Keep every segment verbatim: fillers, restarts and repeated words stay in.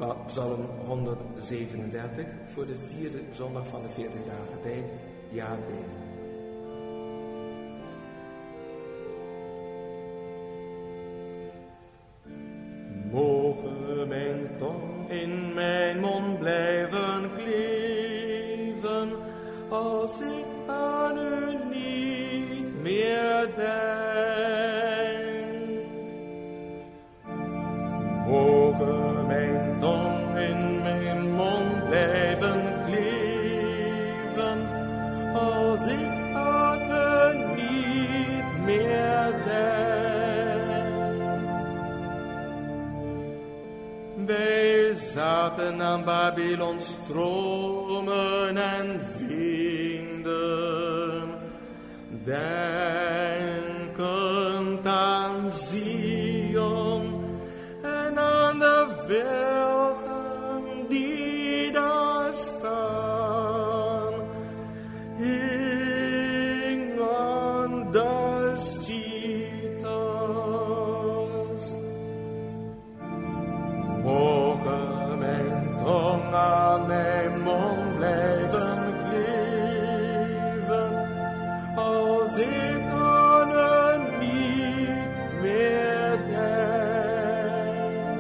Psalm honderdzevenendertig voor de vierde zondag van de veertig dagen tijd. Ja, bidden. Mogen mijn tong in mijn mond blijven kleven, als ik aan u niet meer denk. Mogen mijn tong in mijn mond blijven kleven, als ik aan u niet meer denk. Wij zaten aan Babylons stromen en vinden, denkend aan Zion en aan de wilgen die daar staan, hing aan de citars. Mogen mijn tong aan mijn mond blijven kleven, als ik aan u niet meer denk.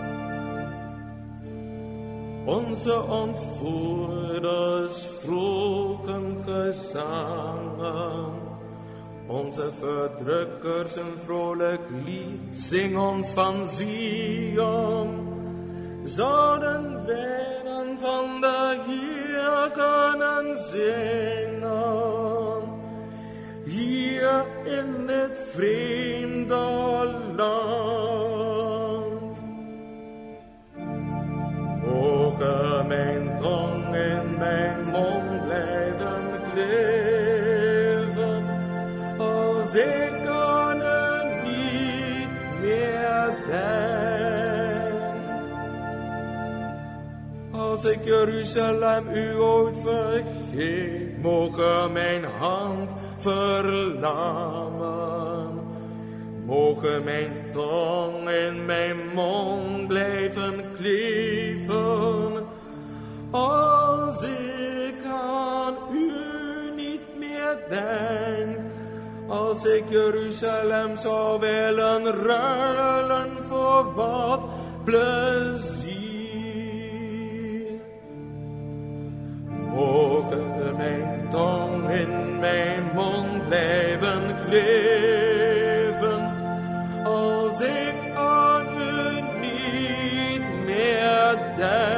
Onze ontvoerders vroegen gezangen, onze verdrukkers een vrolijk lied, zing ons van Zion. Zouden wij dan van de Heer kunnen zingen, hier in dit vreemde land. Mogen mijn tong in mijn mond blijven kleven, als ik aan u niet meer denk. Als ik Jeruzalem u ooit vergeet, mogen mijn hand verlammen. Mogen mijn tong in mijn mond blijven kleven, als ik aan u niet meer denk. Als ik Jeruzalem zou willen ruilen voor wat plezier. Mogen mijn tong in mijn mond blijven kleven, als ik aan u niet meer denk.